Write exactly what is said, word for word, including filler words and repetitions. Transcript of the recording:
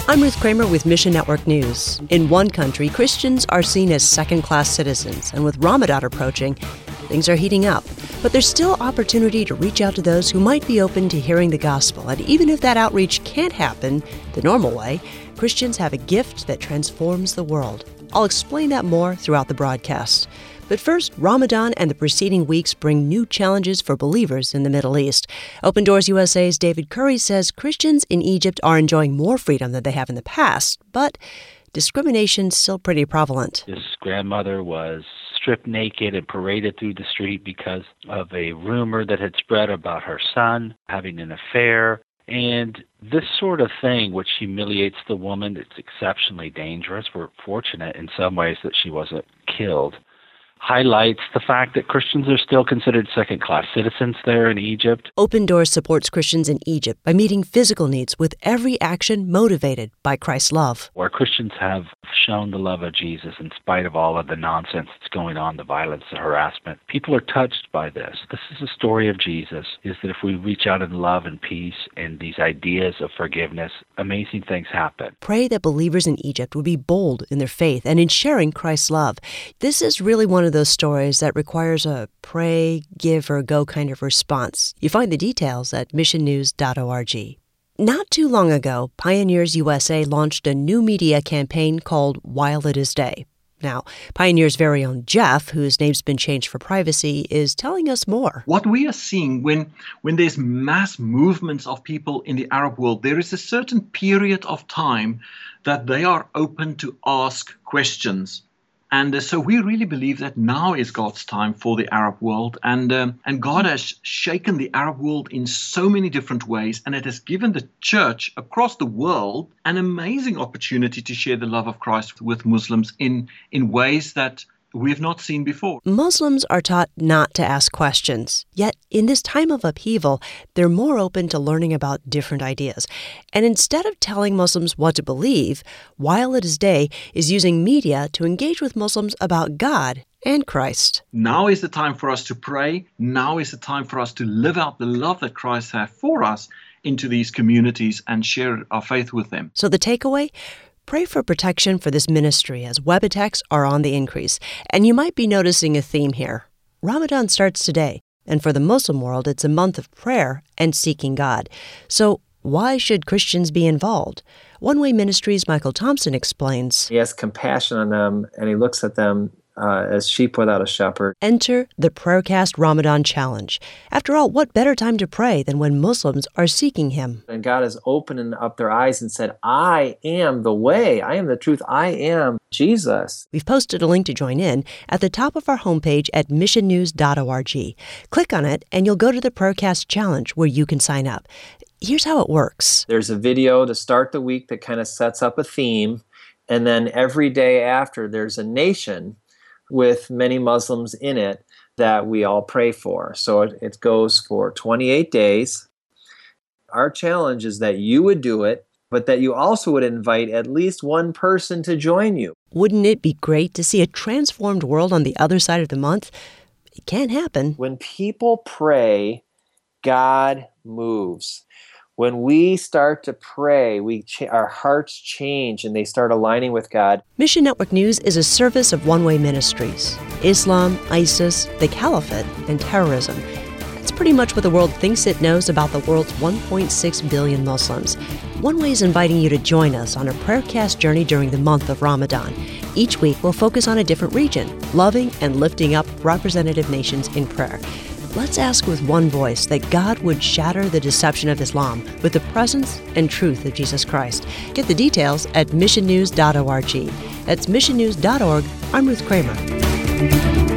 I'm Ruth Kramer with Mission Network News. In one country, Christians are seen as second-class citizens, and with Ramadan approaching, things are heating up. But there's still opportunity to reach out to those who might be open to hearing the gospel. And even if that outreach can't happen the normal way, Christians have a gift that transforms the world. I'll explain that more throughout the broadcast. But first, Ramadan and the preceding weeks bring new challenges for believers in the Middle East. Open Doors U S A's David Curry says Christians in Egypt are enjoying more freedom than they have in the past, but discrimination's still pretty prevalent. His grandmother was stripped naked and paraded through the street because of a rumor that had spread about her son having an affair. And this sort of thing, which humiliates the woman, it's exceptionally dangerous. We're fortunate in some ways that she wasn't killed. Highlights the fact that Christians are still considered second-class citizens there in Egypt. Open Doors supports Christians in Egypt by meeting physical needs with every action motivated by Christ's love. Where Christians have shown the love of Jesus in spite of all of the nonsense that's going on, the violence, the harassment. People are touched by this. This is the story of Jesus, is that if we reach out in love and peace and these ideas of forgiveness, amazing things happen. Pray that believers in Egypt would be bold in their faith and in sharing Christ's love. This is really one of those stories that requires a pray, give, or go kind of response. You find the details at mission news dot org. Not too long ago, Pioneers U S A launched a new media campaign called While It Is Day. Now, Pioneer's very own Jeff, whose name's been changed for privacy, is telling us more. What we are seeing when, when there's mass movements of people in the Arab world, there is a certain period of time that they are open to ask questions. And uh, so we really believe that now is God's time for the Arab world. And um, and God has shaken the Arab world in so many different ways. And it has given the church across the world an amazing opportunity to share the love of Christ with Muslims in, in ways that we have not seen before. Muslims are taught not to ask questions. Yet, in this time of upheaval, they're more open to learning about different ideas. And instead of telling Muslims what to believe, While It Is Day is using media to engage with Muslims about God and Christ. Now is the time for us to pray. Now is the time for us to live out the love that Christ has for us into these communities and share our faith with them. So the takeaway? Pray for protection for this ministry as web attacks are on the increase. And you might be noticing a theme here. Ramadan starts today, and for the Muslim world, it's a month of prayer and seeking God. So why should Christians be involved? One Way Ministries' Michael Thompson explains. He has compassion on them, and he looks at them Uh, as sheep without a shepherd. Enter the Prayercast Ramadan Challenge. After all, what better time to pray than when Muslims are seeking Him? And God has opened up their eyes and said, I am the way, I am the truth, I am Jesus. We've posted a link to join in at the top of our homepage at mission news dot org. Click on it and you'll go to the Prayercast Challenge where you can sign up. Here's how it works. There's a video to start the week that kind of sets up a theme, and then every day after there's a nation with many Muslims in it that we all pray for. So it, it goes for twenty-eight days. Our challenge is that you would do it, but that you also would invite at least one person to join you. Wouldn't it be great to see a transformed world on the other side of the month? It can happen. When people pray, God moves. When we start to pray, we ch- our hearts change and they start aligning with God. Mission Network News is a service of One Way Ministries. Islam, ISIS, the Caliphate, and terrorism. That's pretty much what the world thinks it knows about the world's one point six billion Muslims. One Way is inviting you to join us on a Prayercast journey during the month of Ramadan. Each week, we'll focus on a different region, loving and lifting up representative nations in prayer. Let's ask with one voice that God would shatter the deception of Islam with the presence and truth of Jesus Christ. Get the details at mission news dot org. That's mission news dot org. I'm Ruth Kramer.